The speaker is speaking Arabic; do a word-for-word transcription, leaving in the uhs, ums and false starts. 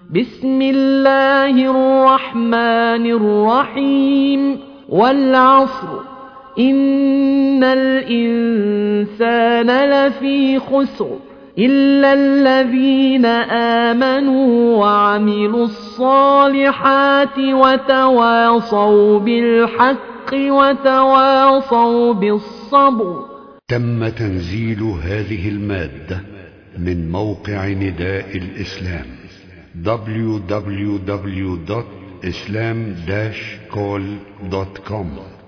بسم الله الرحمن الرحيم والعصر إن الإنسان لفي خسر إلا الذين آمنوا وعملوا الصالحات وتواصوا بالحق وتواصوا بالصبر. تم تنزيل هذه المادة من موقع نداء الإسلام دبليو دبليو دبليو دوت إسلام داش كول دوت كوم.